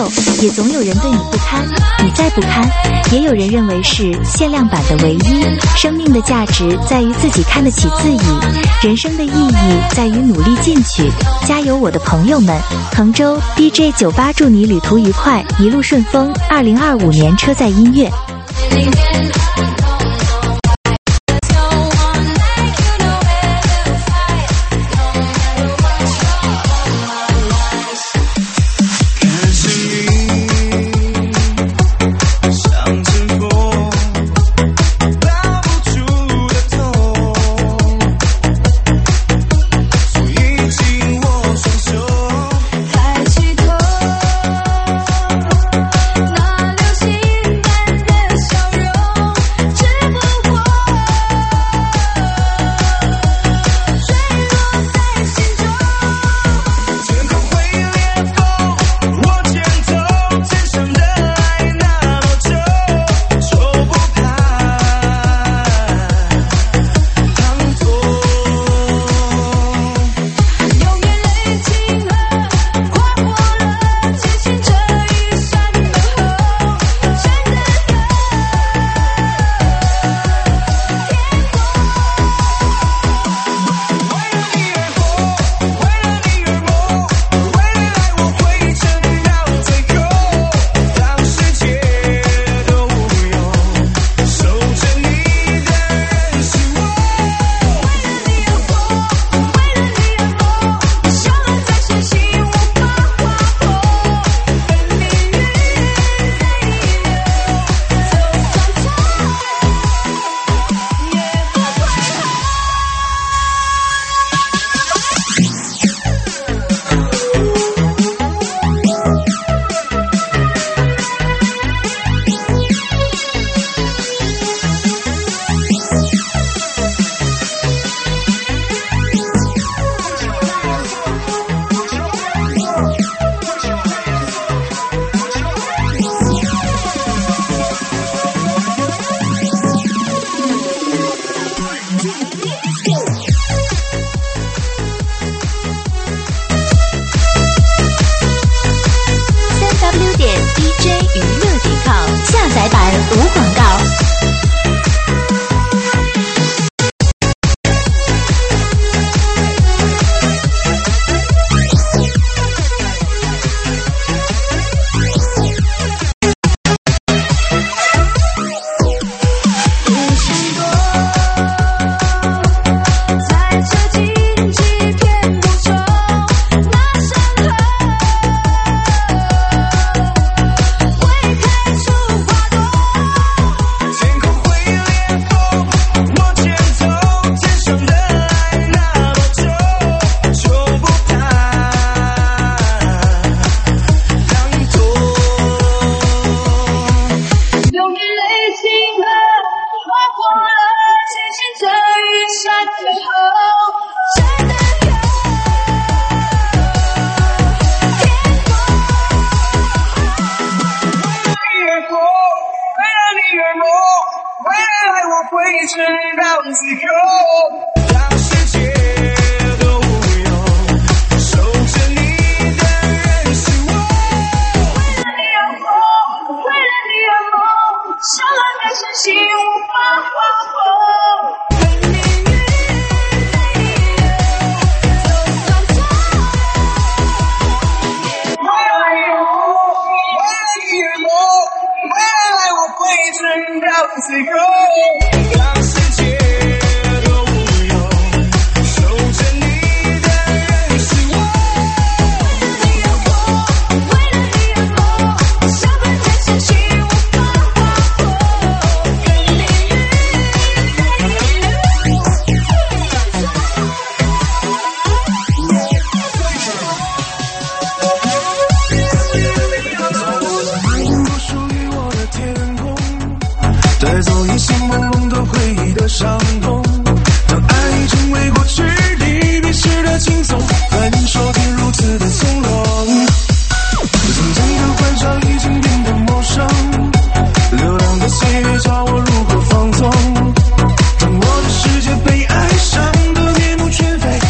有，也总有人对你不堪，你再不堪，也有人认为是限量版的唯一。生命的价值在于自己看得起自己，人生的意义在于努力进取。加油，我的朋友们！衡州 DJ 98祝你旅途愉快，一路顺风。2025年车载音乐。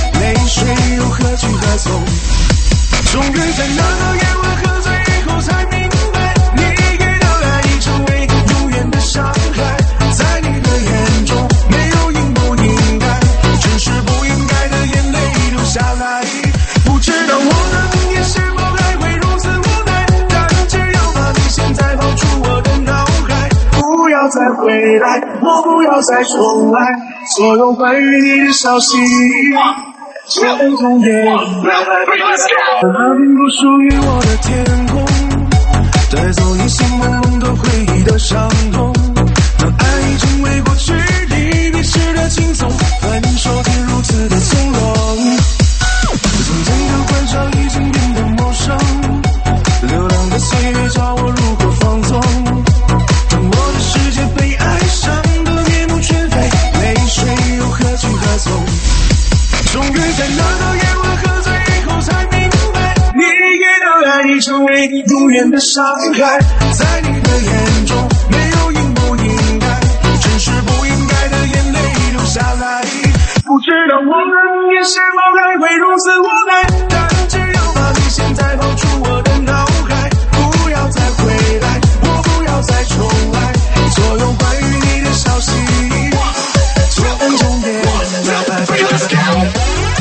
终于在那个夜晚喝醉以后才再回来，我不要再重来，所有关于你的消息全从眼里来。那并不属于我的天空，带走一些朦胧的回忆的伤痛，当爱已成为过去，离别时的轻松，分手天如此的从容。从前的欢笑已经变得陌生，流浪的岁月教我如何放纵，当我的世界被爱伤得面目全非，泪水又何去何从？终于在那个夜晚喝醉以后才明白，你给的爱已成为永远的伤害，在你的眼中没有应不应该，真是不应该的眼泪流下来。不知道我的眼是否还会如此无奈，但只要把你现在抛出我的脑海，不要再回来，我不要再重来，所有关于你的消息全从眼来。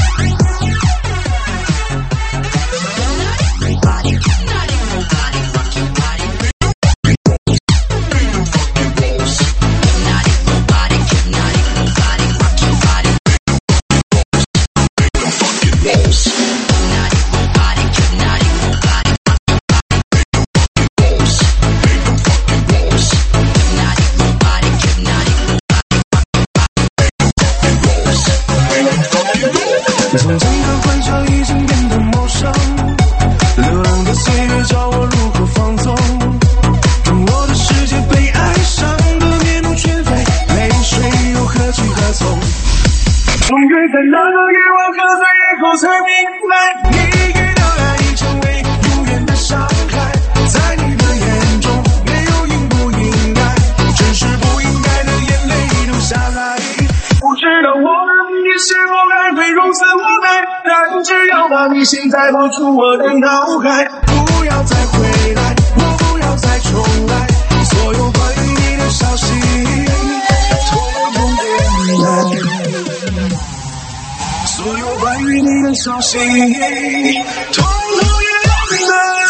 从前的欢笑已经变得陌生，流浪的岁月教我如何放纵，当我的世界被爱伤得面目全非，泪水又何去何从？终于在那个夜晚喝醉以后才明白，你给的爱已成为永远的伤害，在你的眼中没有应不应该，真是不应该的眼泪流下来。不知道我的你是否还会如此无奈，但只要把你现在抛出我的脑海，不要再回来，我不要再重来，所有关于你的消息统统给你来，所有关于你的消息统统给你来。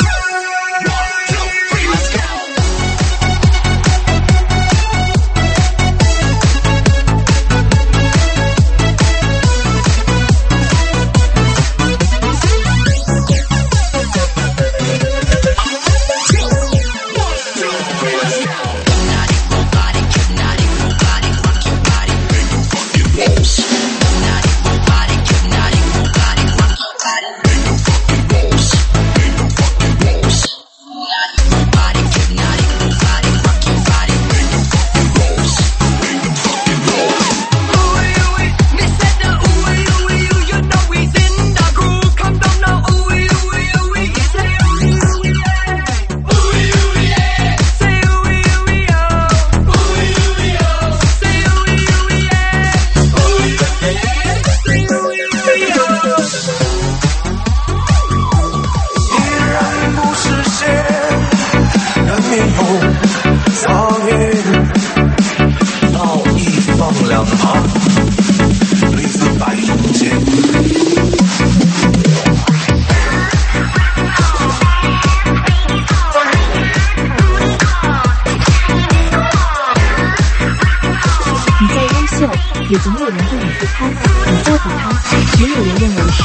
也总有人对你不堪，你再不堪，也有人认为是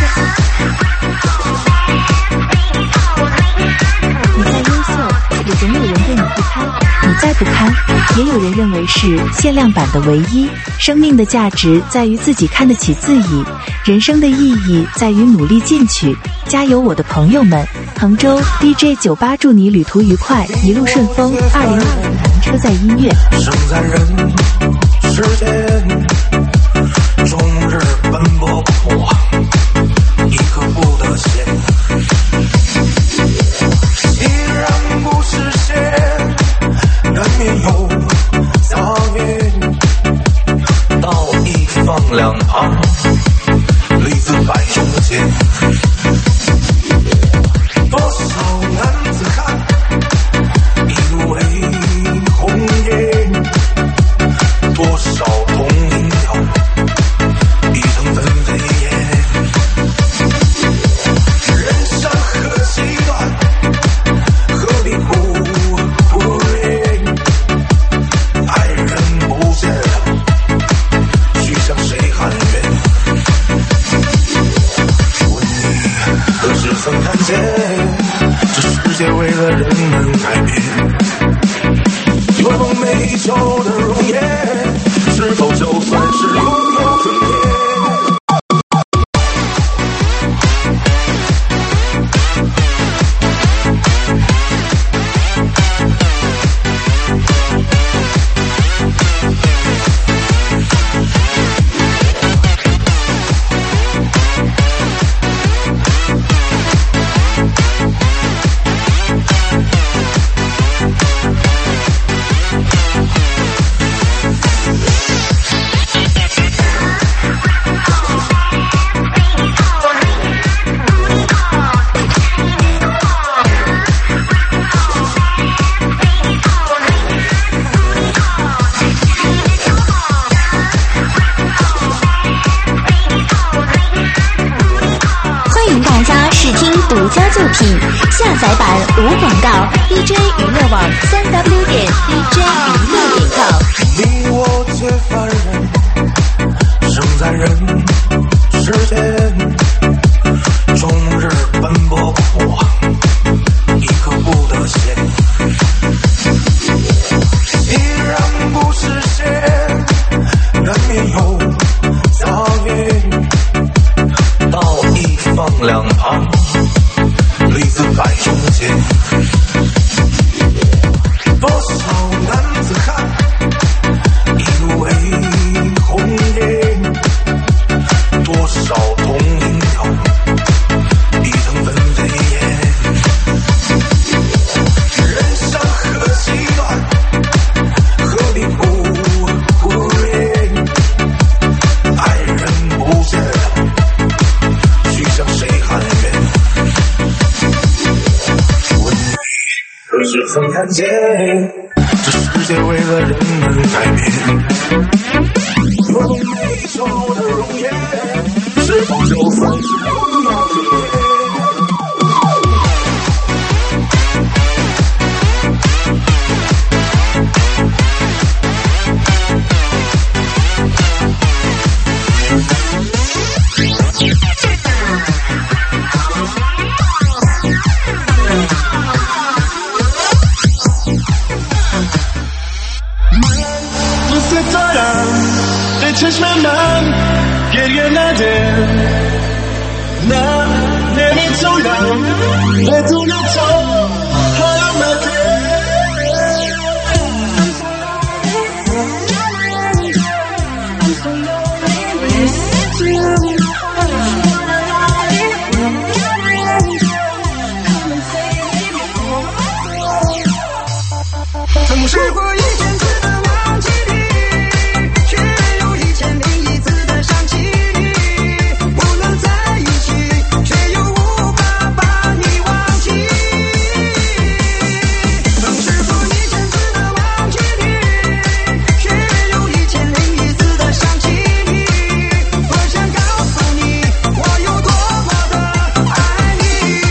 你再优秀，也总有人对你不堪，你再不堪，也有人认为是限量版的唯一。生命的价值在于自己看得起自己，人生的意义在于努力进取。加油，我的朋友们！杭州 DJ 酒吧祝你旅途愉快，一路顺风。2024车载音乐。 生在人世间，终日奔波苦，一刻不得闲。既然不实现，难免有杂念，道义放两旁，立字百姓间。多少男子汉，一怒为红颜，多少红颜美秀的容颜，是否就算是拥有春天？ 独家作品下载版无广告 DJ 娱乐网3w.dj娱乐.com。 你我皆凡人，生在人世间，终日奔波苦往，一刻不得闲，依然不实现，难免有噪音，道义放两旁，利字摆中间，多少男子汉一路为红颜，多少同音调一腾纷飞烟，人生何其短，何必忽略，爱人不见了，去向谁喊冤？可是曾看见这世界为了人们改变，多么美秀的容颜，是否就算是拥有春天？ چشم من گریه نده، نه نمیتونم بدون تو حالم بده.曾试过一千次的忘记你，却有一千零一次的想起你，不能在一起，却又无法把你忘记。曾试过一千次的忘记你，却有一千零一次的想起你，我想告诉你，我有多么的爱你。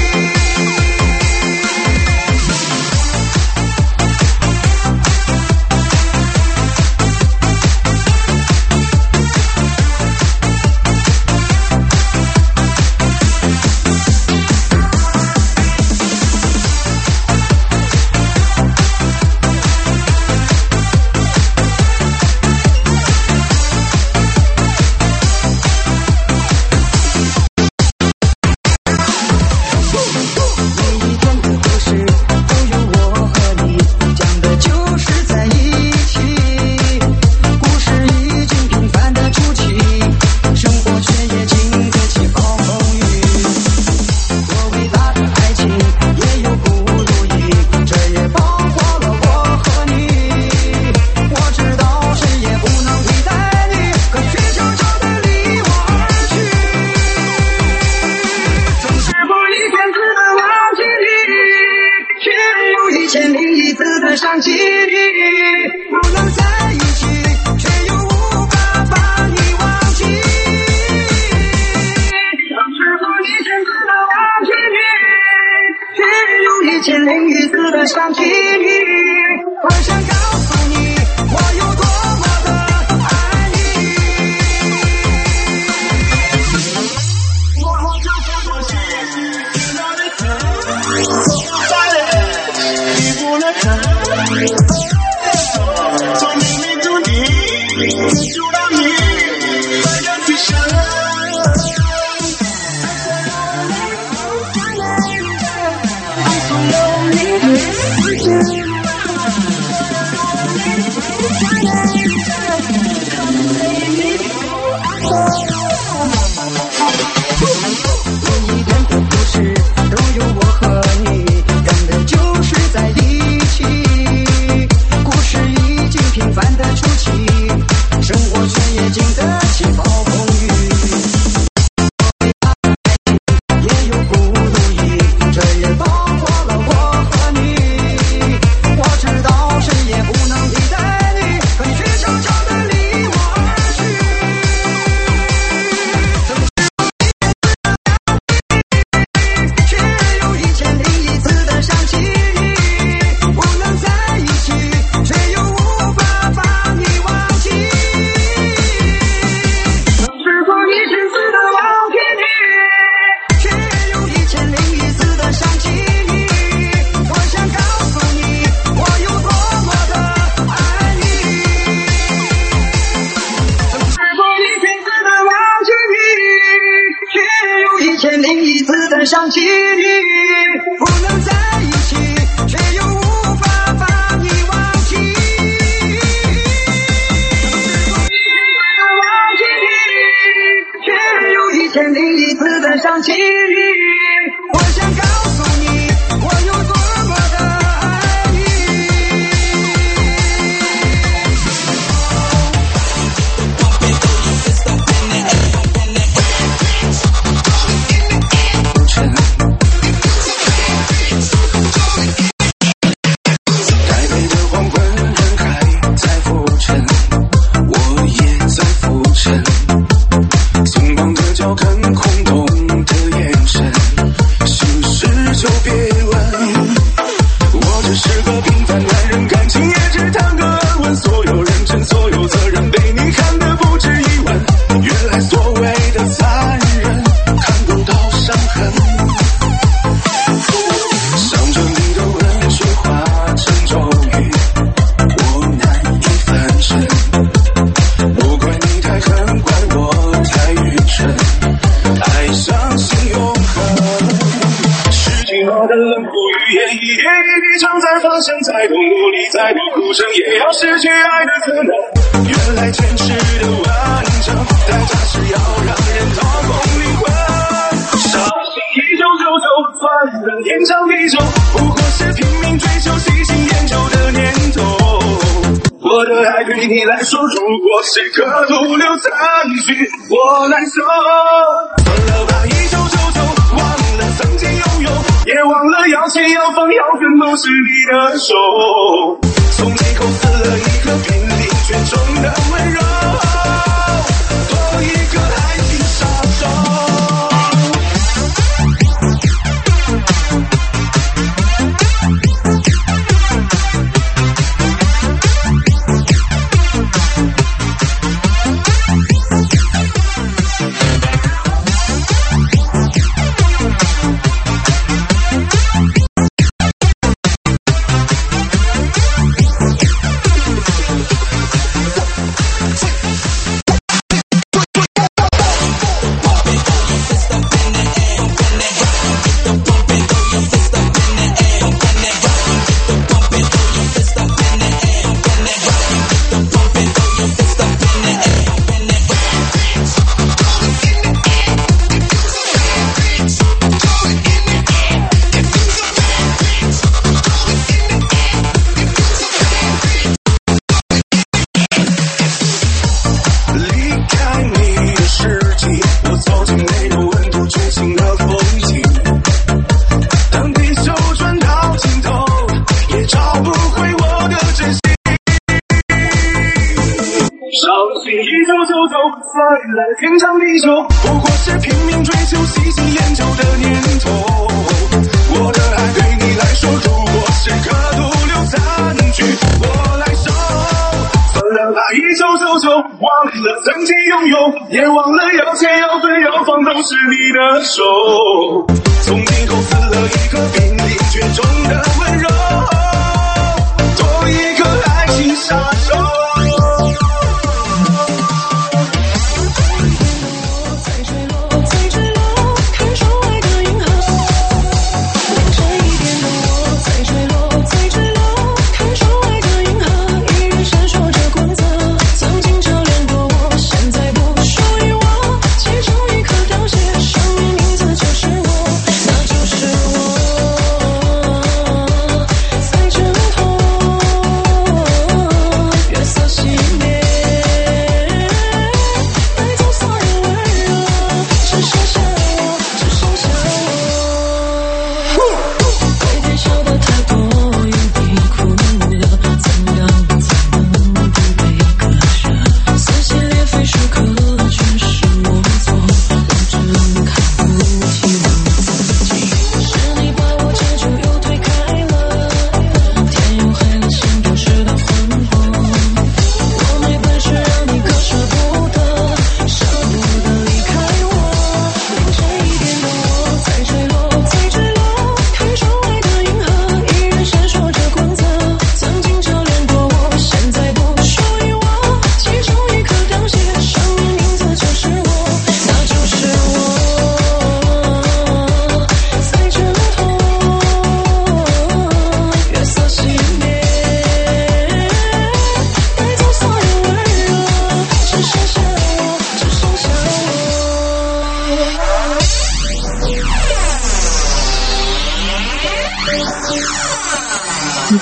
想起你，不能在一起，却又无法把你忘记。曾试过一千次的忘记你，却有一千零一次的想起你，我想告诉你，我有多么的爱你。我就是我心里那里疼，再累你不能疼。 想起你，我想告诉你，我有多么的爱你。 台北的黄昏，人还在浮沉，我也在浮沉。松绑的脚跟，空洞的眼神，心事就别问。我只是个平凡男人，感情也只谈个安稳。所有认真，所有责任，被你看得不止一问。原来所谓的残忍，看不到伤痕。想着你的温水化成咒语，我难以翻身。不怪你太狠，怪我太愚蠢，爱相信永恒。世纪后的冷酷语言，一夜一笔常在发生，再多努力，再多哭声，也要失去爱的可能。原来坚持的完整，代价是要让人掏空灵魂。伤心一九九九，算人天长地久，不过是拼命追求、细心研究的念头。我的爱对你来说，如果是颗毒瘤残局，我难受。算了吧，一九九九，忘了曾经拥有，也忘了要钱要房要跟都是你的手。从几口撕了一颗濒临绝种的温柔，多一个爱情杀手。天长地久，不过是拼命追求、细心研究的念头。我的爱对你来说，如果是颗毒瘤残局，我来收。算了吧，一九九九，忘了曾经拥有，也忘了要钱要分要房都是你的手。从今后撕了一颗濒临绝种的温柔，多一个爱情杀手。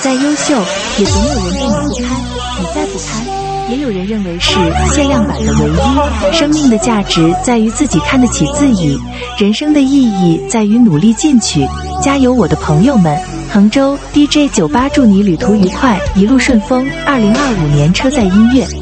再优秀，也总有人对你不堪；你再不堪，也有人认为是限量版的唯一。生命的价值在于自己看得起自己，人生的意义在于努力进取。加油，我的朋友们！杭州 DJ98祝你旅途愉快，一路顺风。2025年车载音乐。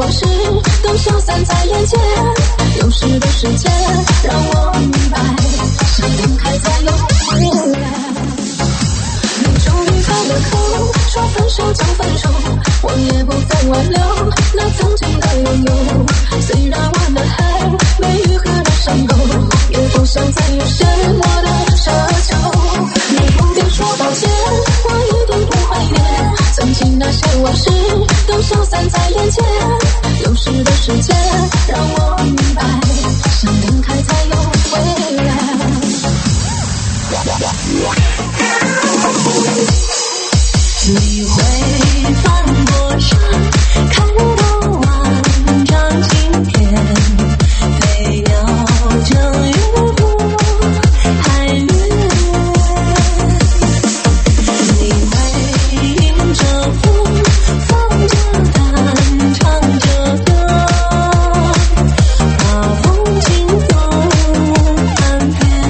往事都消散在眼前，流逝的时间让我明白，想分开才有未来。你终于开了口，说分手就分手，我也不再挽留那曾经的拥有。虽然我们还没愈合的伤口，也不想再有什么的奢求。你不必说抱歉，我一定不怀念曾经那些往事都消散在眼前，流逝的时间让我明白，想分开才有未来。你会翻过山，看到万丈晴天，飞鸟正越过海面。你会迎着风，放着胆，唱着歌，把风景都看遍。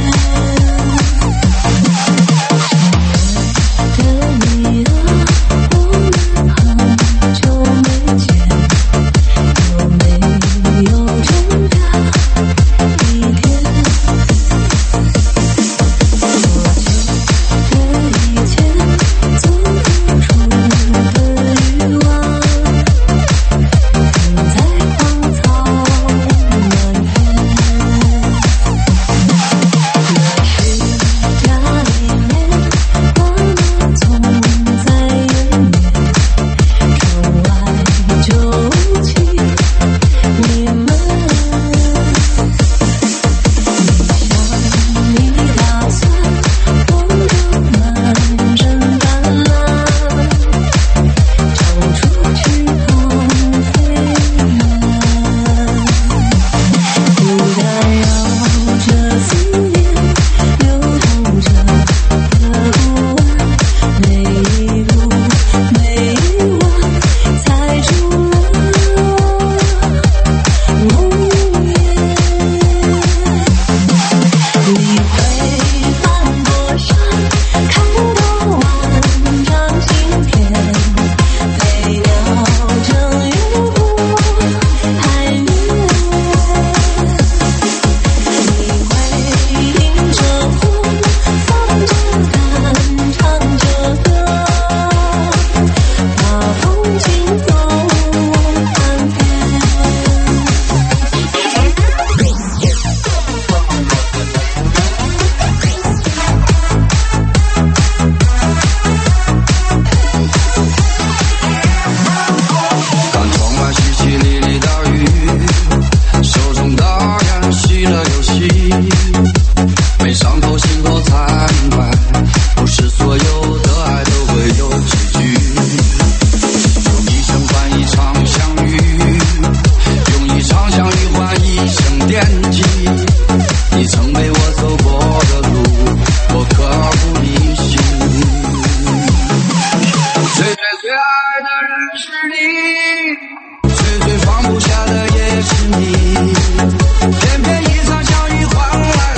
最放不下的也是你，偏偏一场相遇换来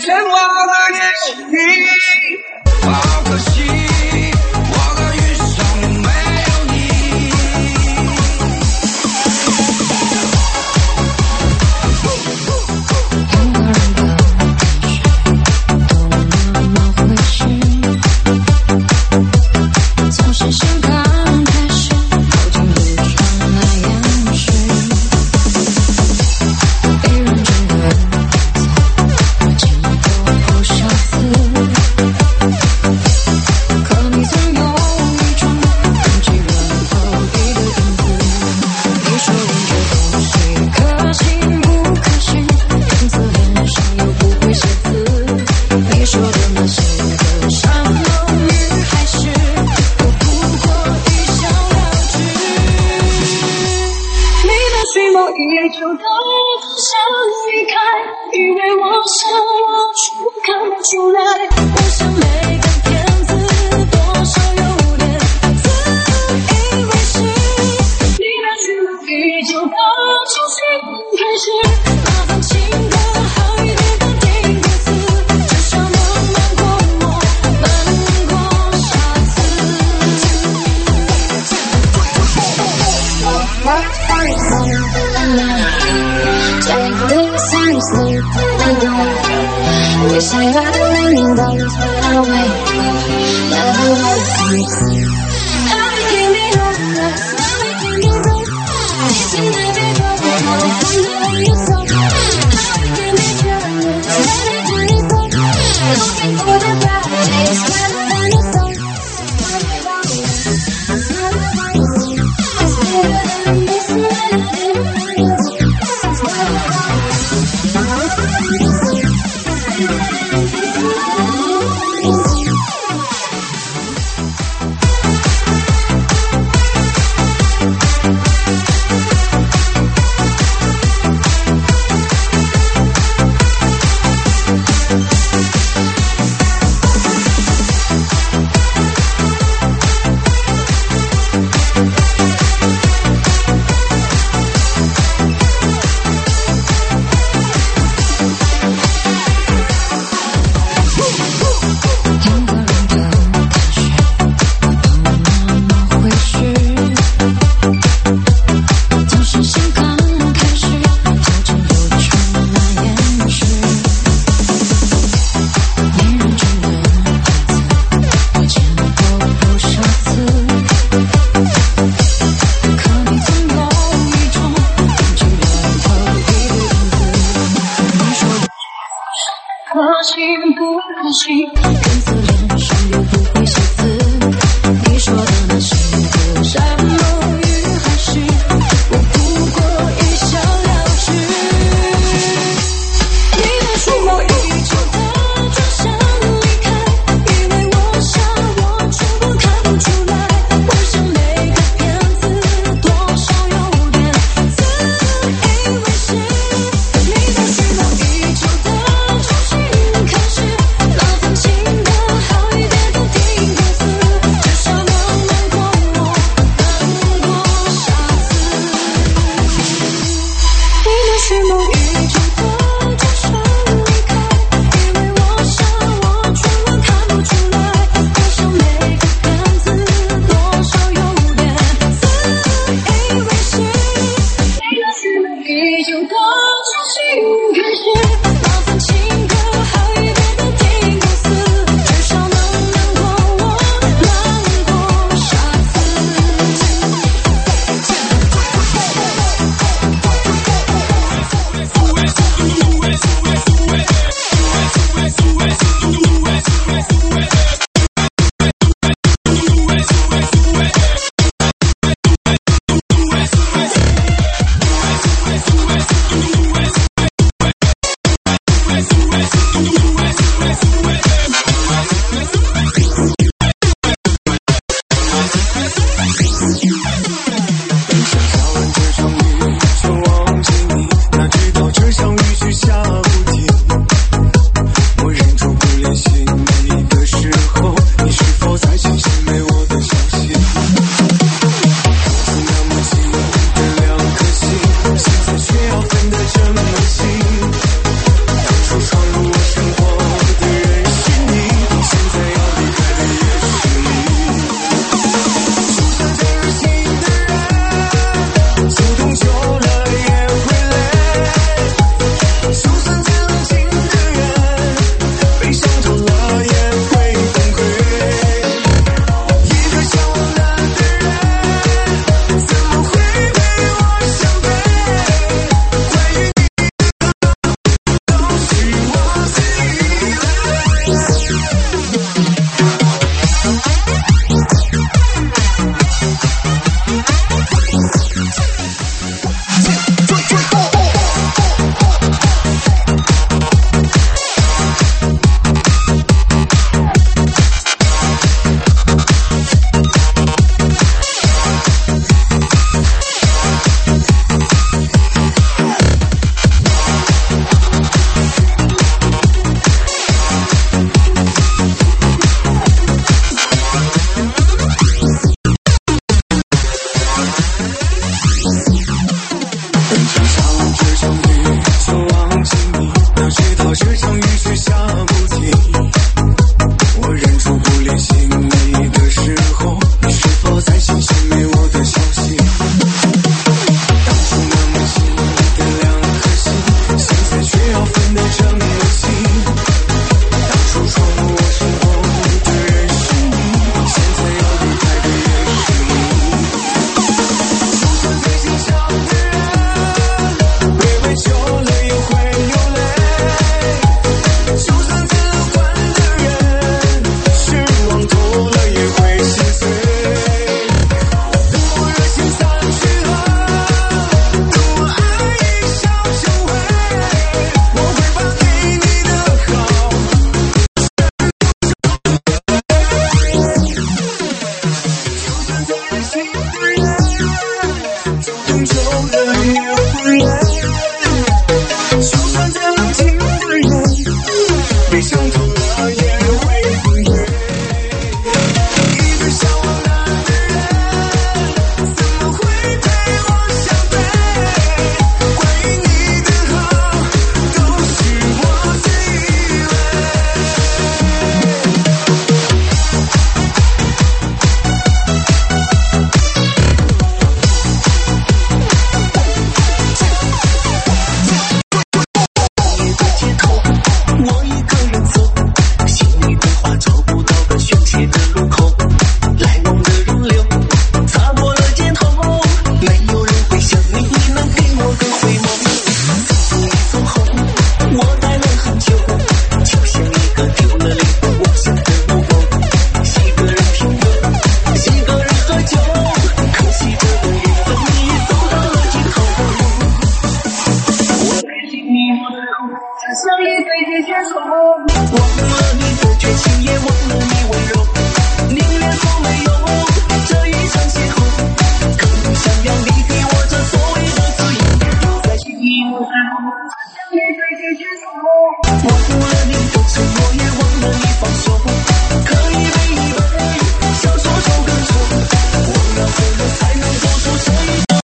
牵挂的也是你。好可惜，我的余生没有你。 从是谁刚开始，口径里传来眼神，被认真的我见过不少次，可你总有一种空气软后一个影子。你说这东西可信不可信？名字脸上又不会写字。你说的那些个山盟与海誓， 睡梦依旧的想离开，以为我想我却看不出来。 我想每个骗子多少有点自以为是。 你的睡梦依旧的重新开始， 那份情歌好一点的定歌词，至少能瞒过我，瞒过下次。 Take this seriously, wish I had a million dollars when I wake up, never let it sleep. Everything be hopeless, everything be wrong. Easy to be broken, I'm under your song. Everything be careless, everything be wrong. Looking for the bad days, better than the sun. It's better than this melody. 只想一飞机牵手。忘了你的绝情，也忘了你温柔，宁愿说没有这一场邂逅，更不想要你给我这所谓的自由，在心里我只想一飞机牵手。忘了你的承诺，也忘了你放手，可以背一背，想说就跟说，我要怎么才能做出这一场？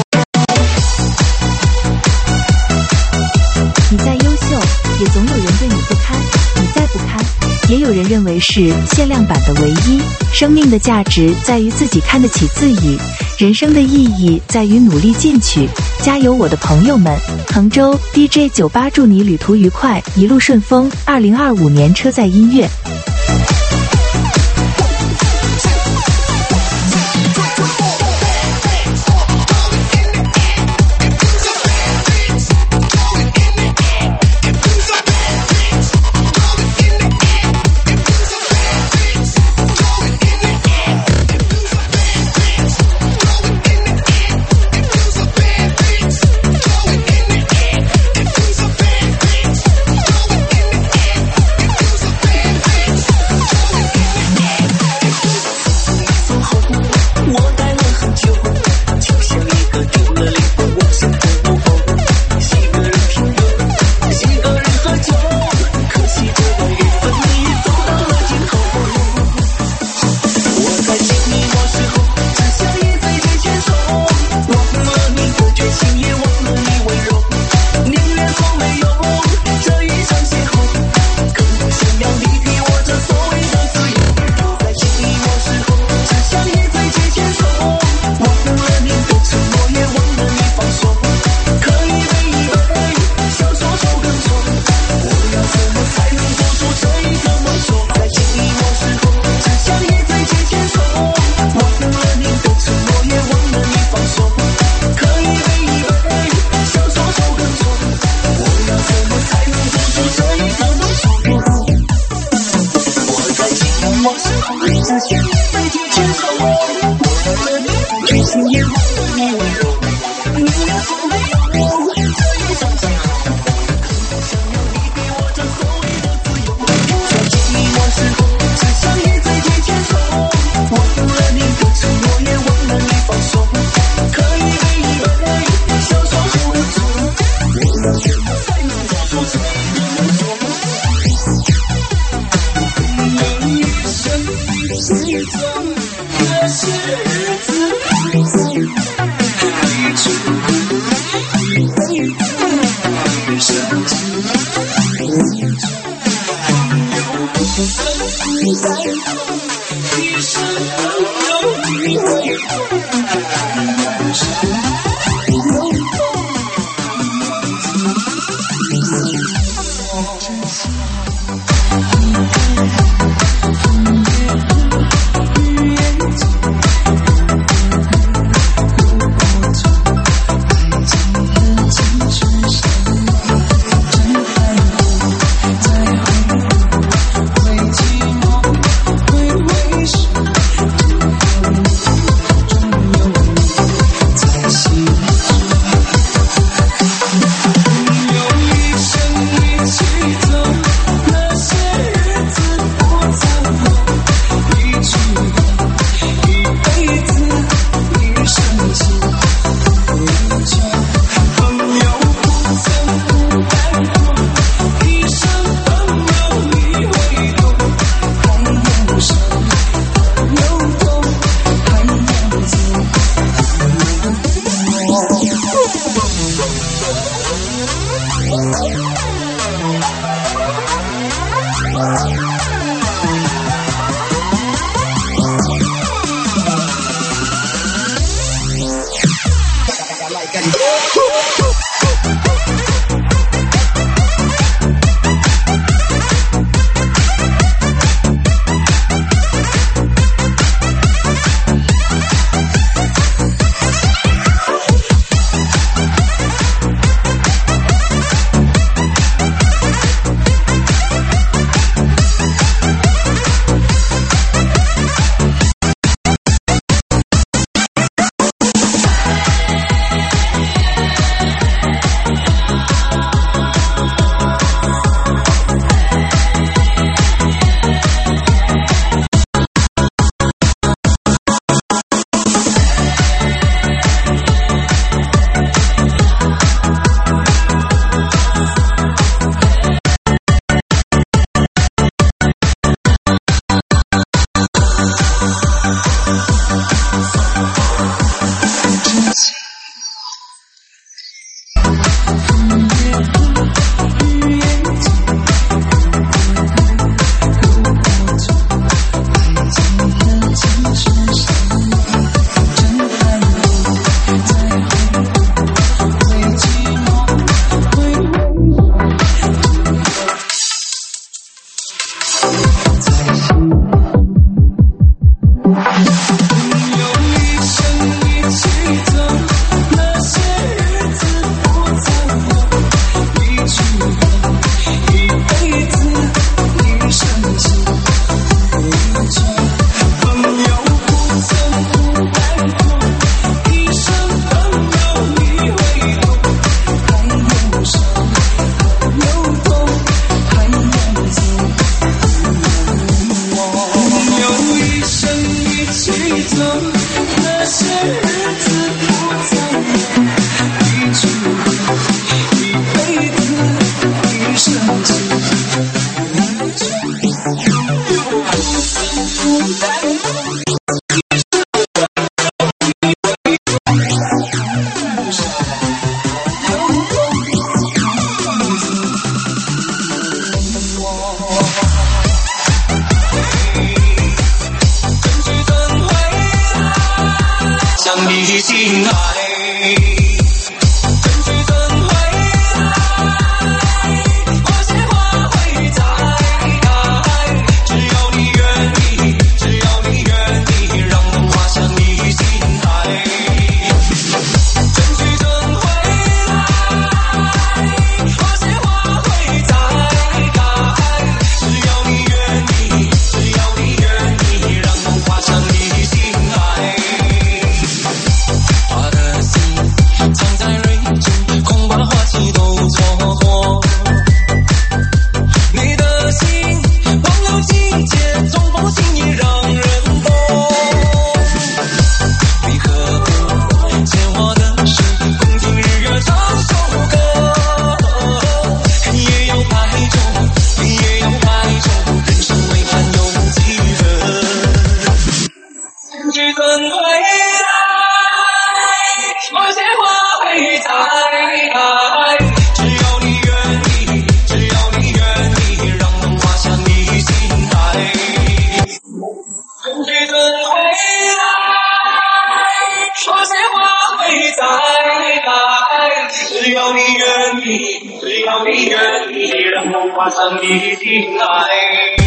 你再优秀，也总有人对你不堪；你再不堪，也有人认为是限量版的唯一。生命的价值在于自己看得起自己，人生的意义在于努力进取。加油，我的朋友们！杭州 DJ 98祝你旅途愉快，一路顺风。2025年车载音乐。 有一生一起走，那些日子不向你心爱。只要你愿意，让梦画上你的心爱。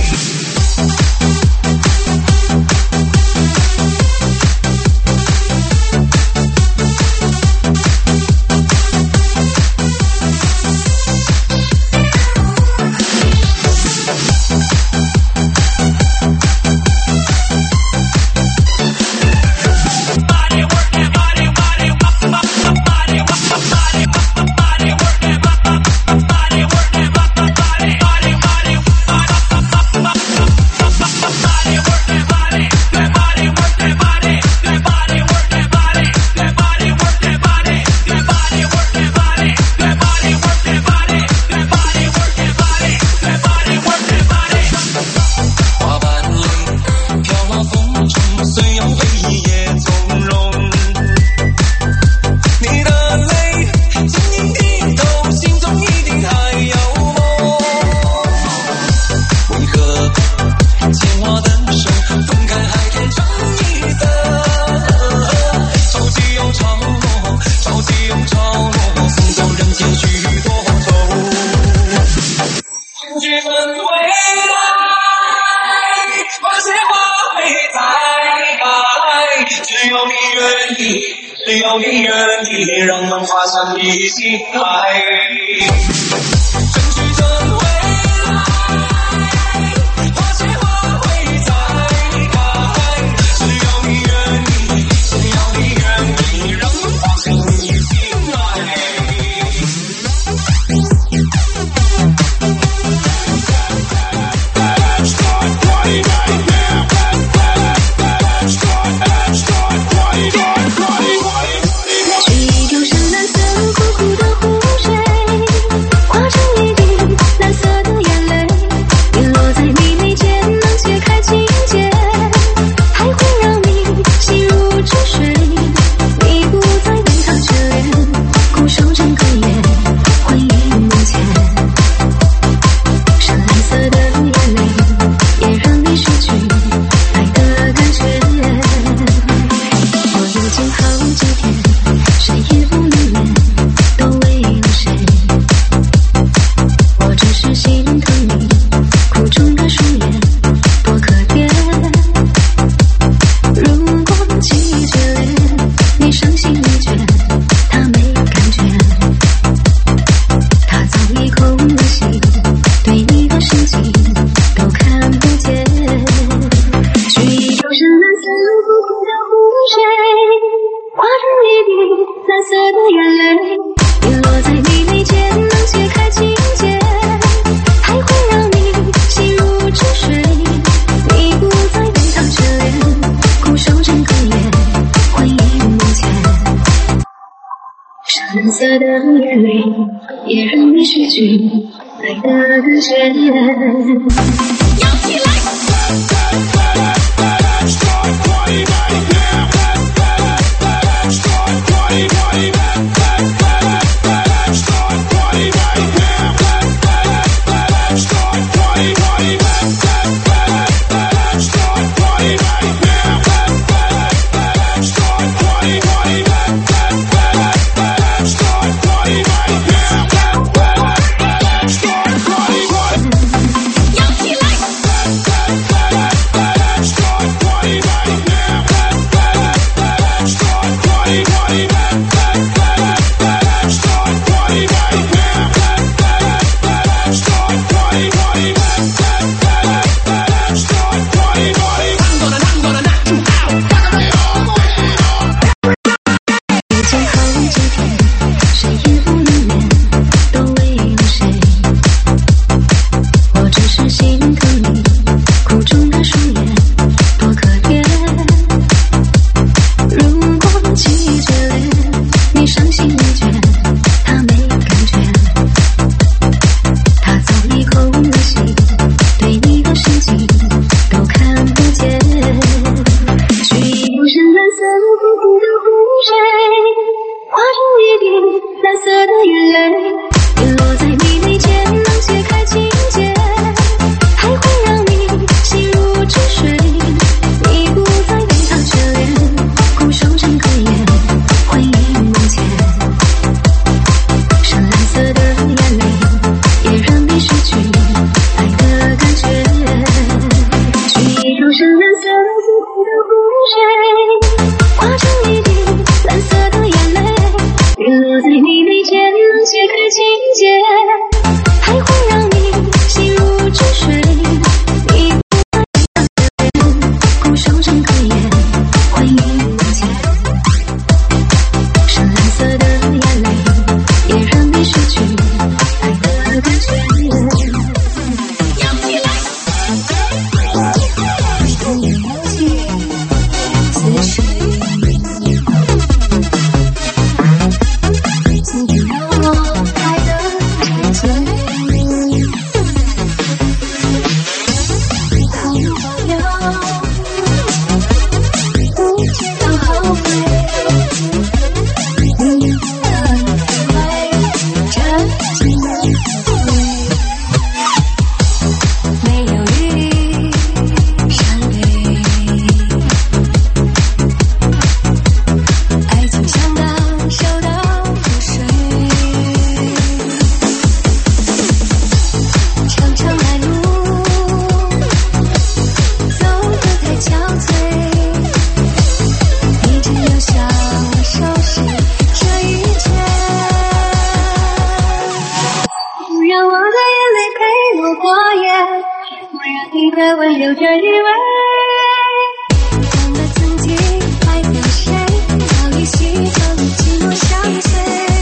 只要你愿意，让梦画上你的心爱。争取着未来，花谢花会再开。只要你愿意，只要你愿意，让梦画上你的心爱。蓝色的眼泪也让你失去爱的感觉。摇起来！ 的吻留着余味。忘了曾经爱过谁，早已习惯了寂寞相随。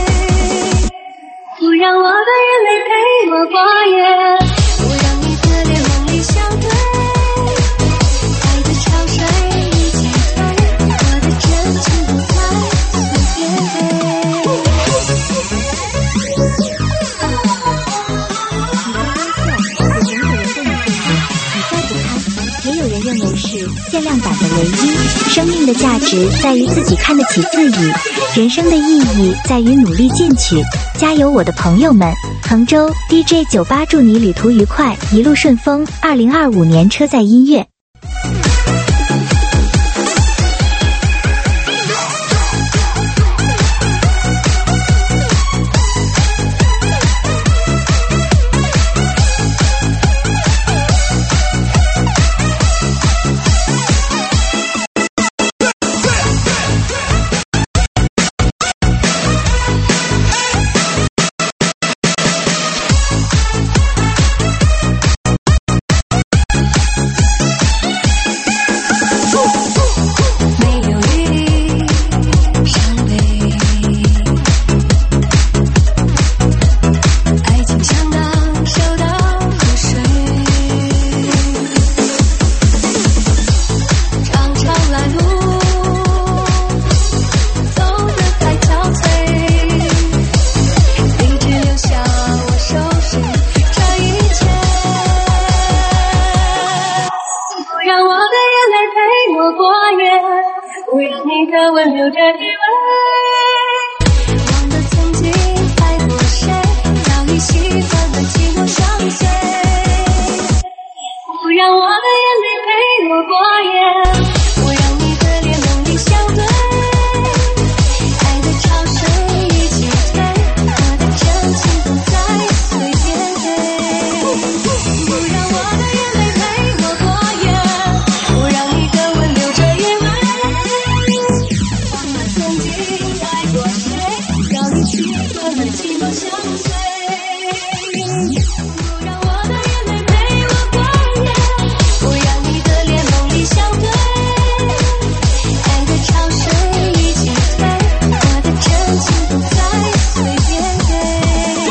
不让我的眼泪陪我过夜，不让你的脸梦里相对。爱的潮水已经退，我的真情不再随便。 也有人认为是限量版的唯一。生命的价值在于自己看得起自己，人生的意义在于努力进取。加油，我的朋友们！杭州 DJ98祝你旅途愉快，一路顺风。2025年车载音乐。 留着余味。忘了曾经爱过谁，早已习惯了寂寞相随。不让我的眼泪陪我过夜，不让你的脸梦里相对。爱的潮水已经退，我的真情不再随便飞。不让我的眼泪陪我过夜，不让你的吻留着余味。曾经爱过谁，早已习惯了寂寞相随。不让我的眼泪陪我过夜，不让你的脸梦里相对。爱的潮水已经退，我的真情不再随便飞。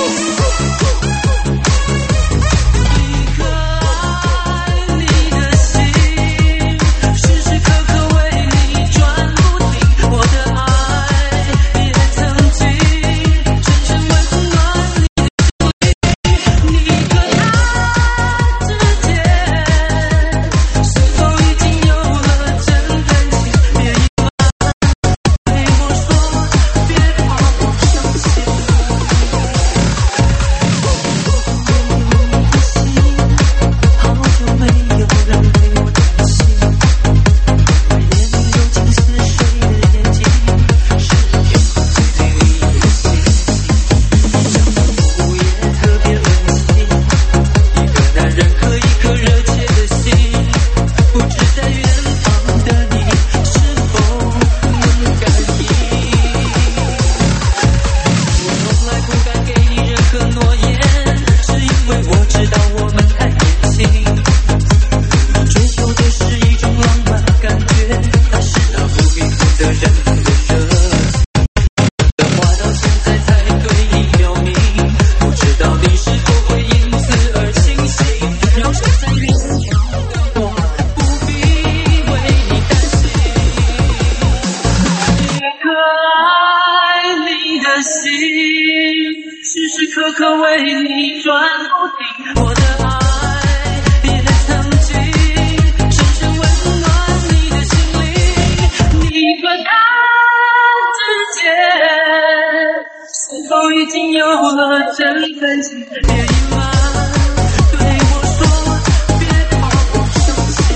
一颗爱你的心，时时刻刻为你转不停。我的爱也曾经深深温暖你的心。你和他之间是否已经有了真感情？别隐瞒，对我说，别怕我伤心。好久没有人陪我谈心，眼里柔情似水的眼睛，是天空最美丽的星。相处也特别温馨，一个男人和一颗热切的心，不知在远方的你是否能感应。我从来不敢给你任何诺言，是因为我知道我们太年轻。追求的是一种浪漫感觉，它是那不必负责任的热的话到现在才对你表明，不知道你是否会因此而清醒。让身在远方的我不必为你担心。一颗爱你的心，时时刻刻为你转不停。我的爱也曾经深深温暖你的心灵。你和他之间是否已经有了真感情？别隐瞒，对我说，别怕我伤心。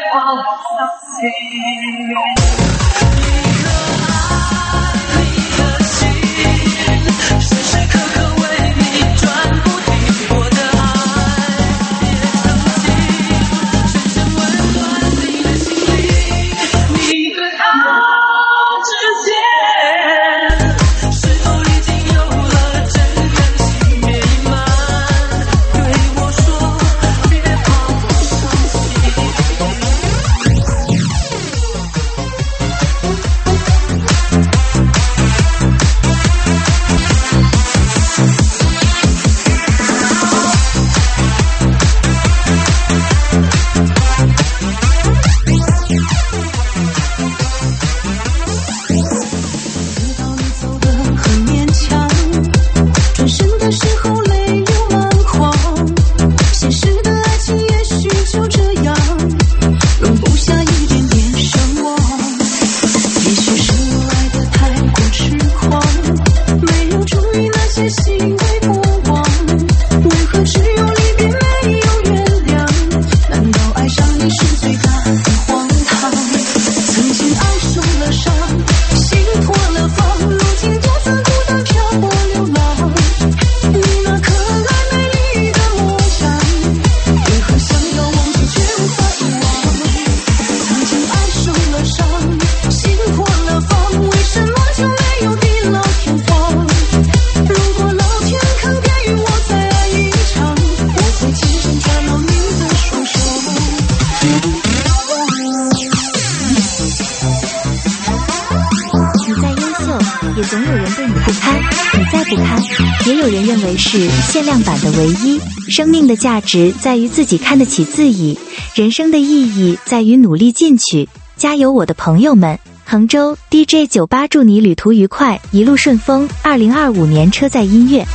放伤心。 总有人对你不堪，你再不堪，也有人认为是限量版的唯一。生命的价值在于自己看得起自己，人生的意义在于努力进取。加油，我的朋友们！杭州 DJ98 祝你旅途愉快，一路顺风。2025年车载音乐。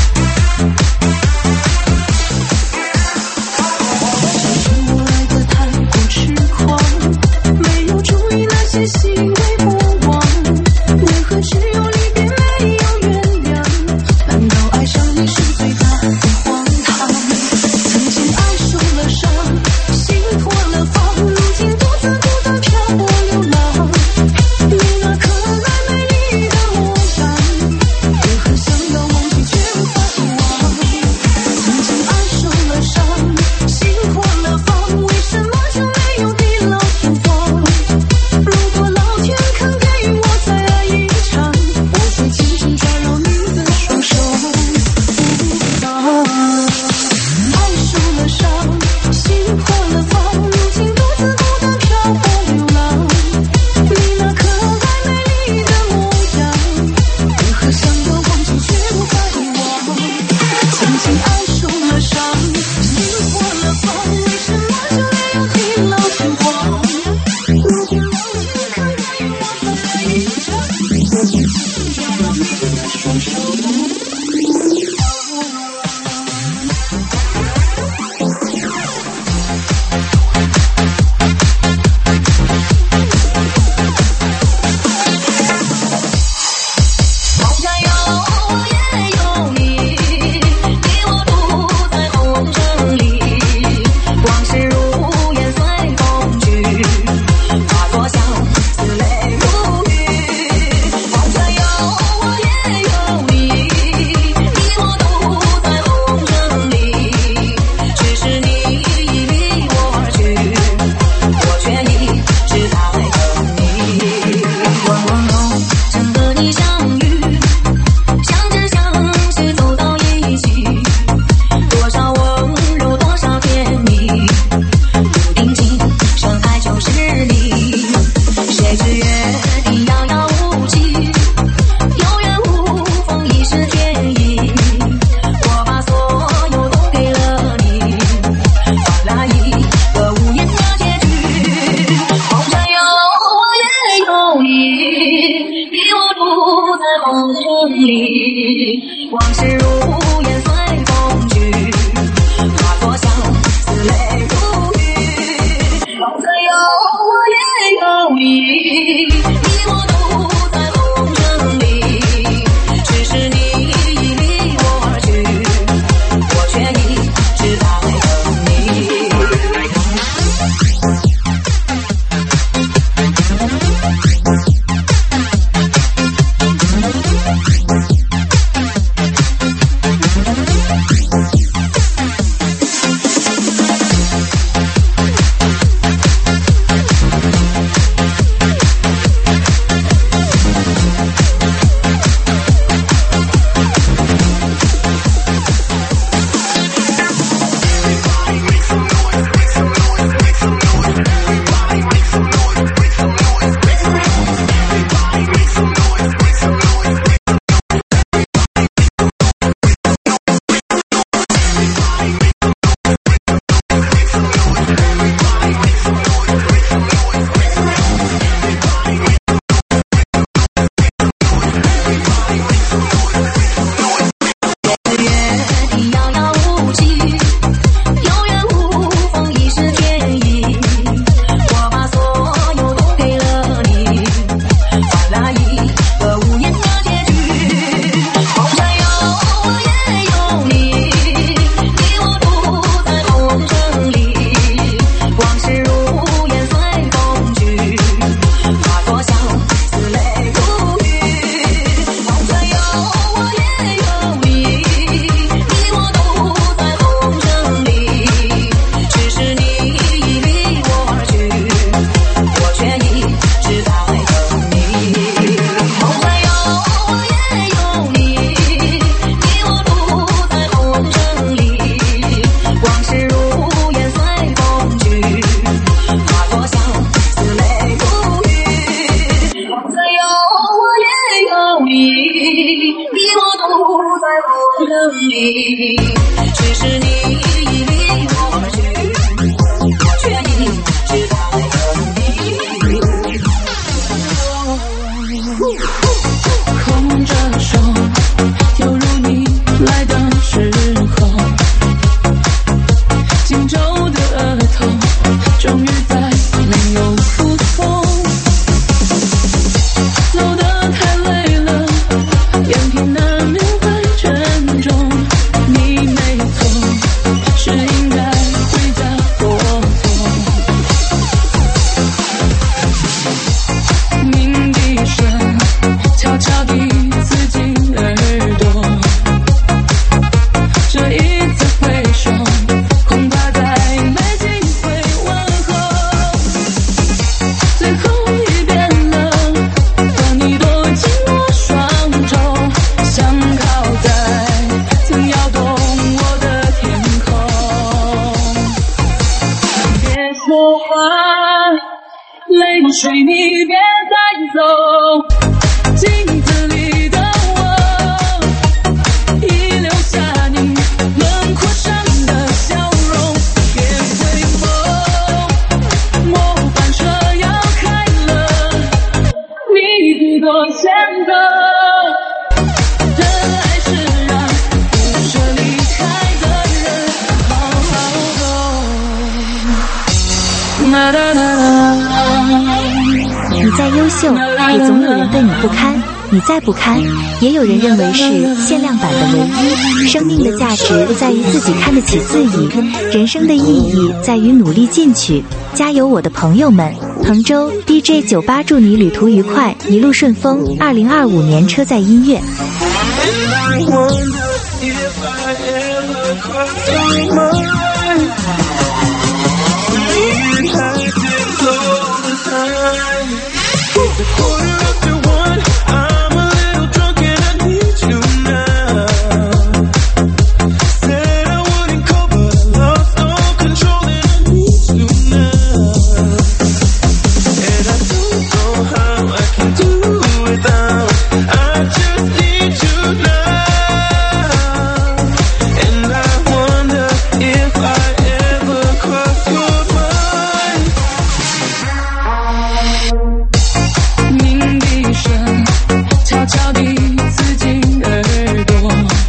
往事如烟随风去，化作相思泪如雨。梦中有我也有你，你我都在红尘里，只是你已离我而去，我却一直在等你。 你，只是你离我而去，却一直在等你。空着手，犹如你来的时候，紧皱的额头，终于再没有苦痛。走得太累了，眼皮难免会沉重。你没错，是应该回家过冬。鸣笛声悄悄地刺进耳朵，这一次回首，恐怕再没机会问候。最后一遍了，和你躲进我双肘，想靠在曾摇动我的天空。别说话，泪水你别带走。镜子里的我，已留下你轮廓上的笑容。别回眸，末班车要开了，你不多先走。真爱是让不舍离开的人好好走。啦啦啦啦。 你再优秀，也总有人对你不堪；你再不堪，也有人认为是限量版的唯一。生命的价值在于自己看得起自己，人生的意义在于努力进取。加油，我的朋友们！衡州 DJ98 祝你旅途愉快，一路顺风。2025年车载音乐。 It's a quarter after one, I'm a little drunk and I need you now. Said I wouldn't call but I lost all control and I need you now. And I don't know how I can do without, I just need you now. And I wonder if I ever cross your mind. 鸣笛声悄悄地刺进耳朵，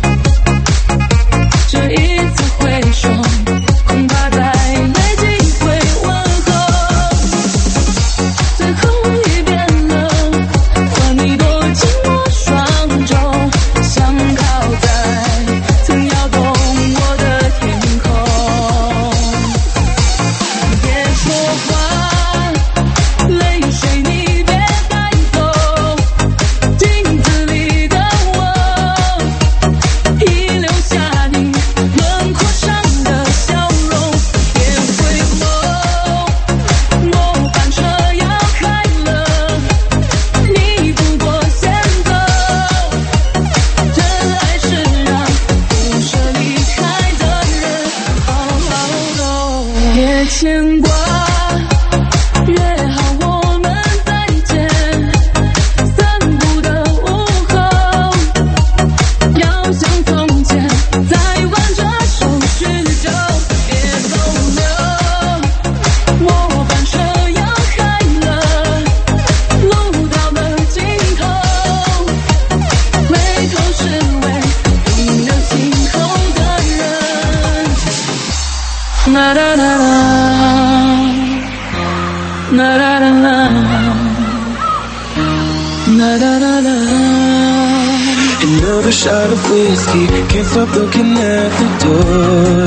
这一次回首，恐怕再没机会问候。最后一遍了，和你躲进我双肘，想靠在曾摇动我的天空。别说话，泪水你别带走。镜子里的我，已留下你轮廓上的笑容。别回眸，末班车要开了，你不过先走。真爱是让不舍离开的人好好走。别牵挂，约好我们再见。散步的午后，要像从前，再挽着手许久。别走了，末班车要开了，路到了尽头，回头是为拥有心头的人。啦啦啦啦，啦啦啦啦，啦啦啦啦。 Another shot of whiskey, can't stop looking at the door.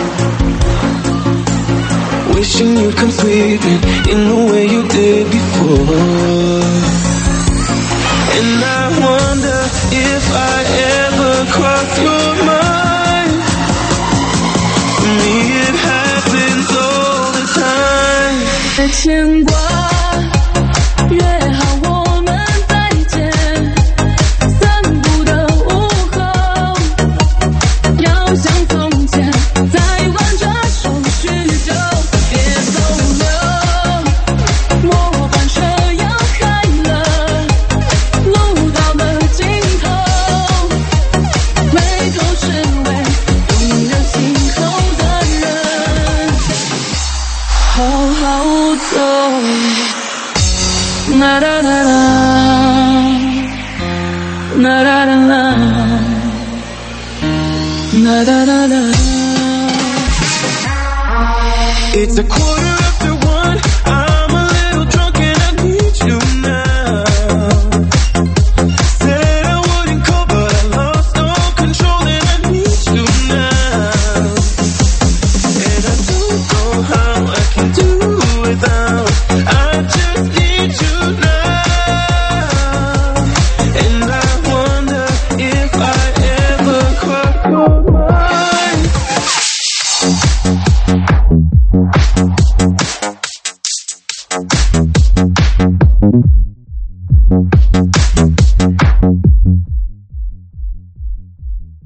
Wishing you'd come sweeping in the way you did before. And I wonder if I ever cross your mind. For me it happens all the time. 别牵挂，约好我们再见。散步的午后，要像从前，再挽着手许久。别走了，末班车要开了，路到了尽头，回头是为啦啦啦啦，啦啦啦啦，啦啦啦啦。It's a quarter